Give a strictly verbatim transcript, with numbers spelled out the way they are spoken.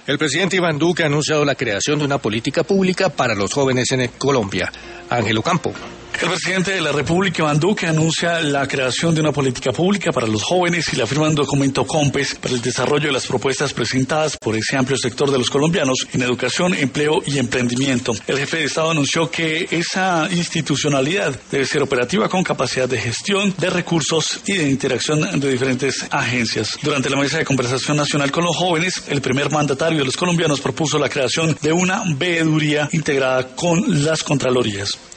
El presidente Iván Duque ha anunciado la creación de una política pública para los jóvenes en Colombia. Ángel Ocampo. El presidente de la República, Iván Duque, anuncia la creación de una política pública para los jóvenes y la firma un documento COMPES para el desarrollo de las propuestas presentadas por ese amplio sector de los colombianos en educación, empleo y emprendimiento. El jefe de Estado anunció que esa institucionalidad debe ser operativa con capacidad de gestión de recursos y de interacción de diferentes agencias. Durante la mesa de conversación nacional con los jóvenes, el primer mandatario de los colombianos propuso la creación de una veeduría integrada con las contralorías.